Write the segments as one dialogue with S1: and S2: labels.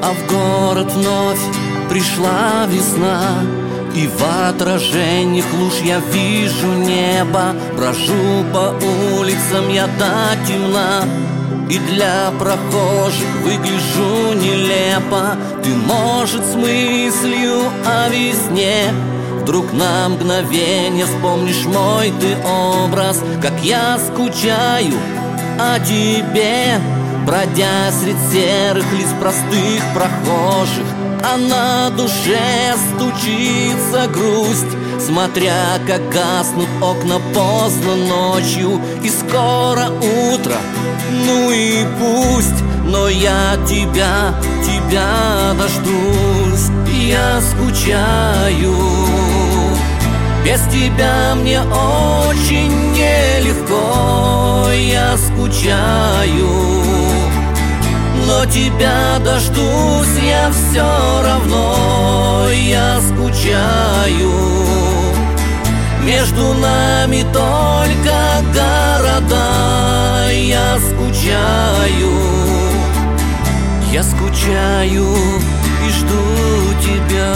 S1: А в город вновь пришла весна, и в отражениях луж я вижу небо. Брожу по улицам я до темна, и для прохожих выгляжу нелепо. Ты, может, с мыслью о весне вдруг на мгновение вспомнишь мой ты образ, как я скучаю о тебе, бродя средь серых лиц простых прохожих. А на душе стучится грусть, смотря как гаснут окна поздно ночью, и скоро утро, ну и пусть. Но я тебя дождусь. Я скучаю, без тебя мне очень нелегко. Я скучаю, но тебя дождусь я все равно. Я скучаю, между нами только города. Я скучаю и жду тебя.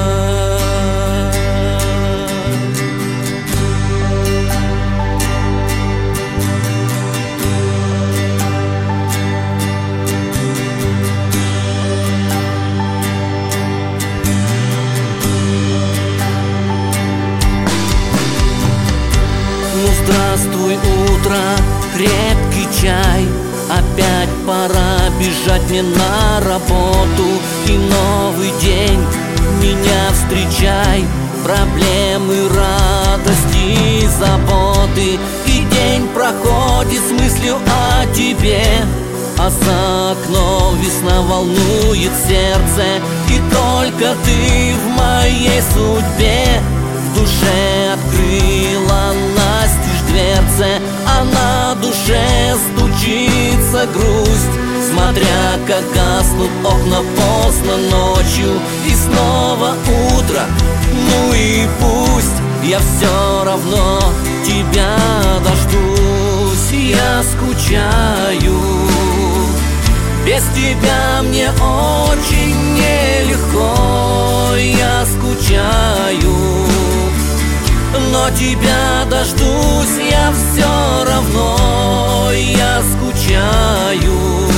S1: Здравствуй, утро, крепкий чай. Опять пора бежать мне на работу, и новый день меня встречай. Проблемы, радости, заботы, и день проходит с мыслью о тебе. А за окном весна волнует сердце, и только ты в моей судьбе. В душе открыла настежь дверцы, а на душе стучится грусть, смотря как гаснут окна поздно ночью, и снова утро, ну и пусть. Я все равно тебя дождусь. Я скучаю, без тебя мне очень нелегко. Я скучаю, но тебя дождусь я все равно. Я скучаю,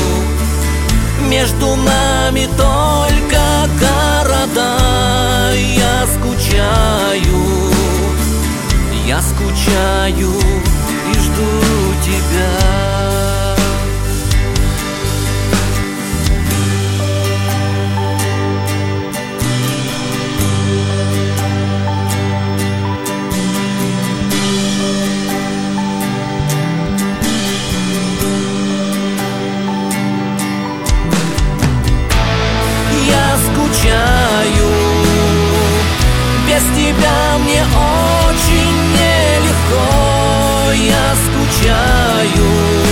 S1: между нами только города. Я скучаю и жду тебя. Без тебя мне очень нелегко. Я скучаю,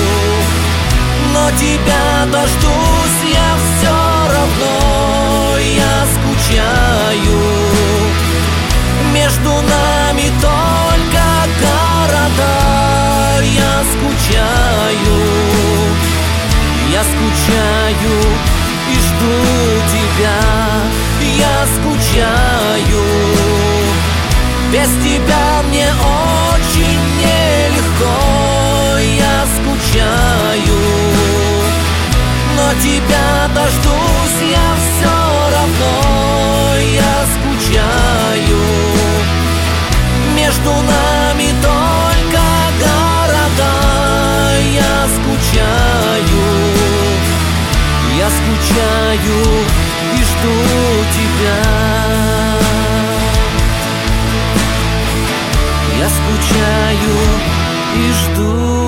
S1: но тебя дождусь я все равно. Я скучаю, между нами только города. Я скучаю и жду тебя. Я скучаю, без тебя мне очень нелегко. Я скучаю, но тебя дождусь я все равно. Я скучаю, между нами только города. Я скучаю и жду тебя. Я скучаю и жду.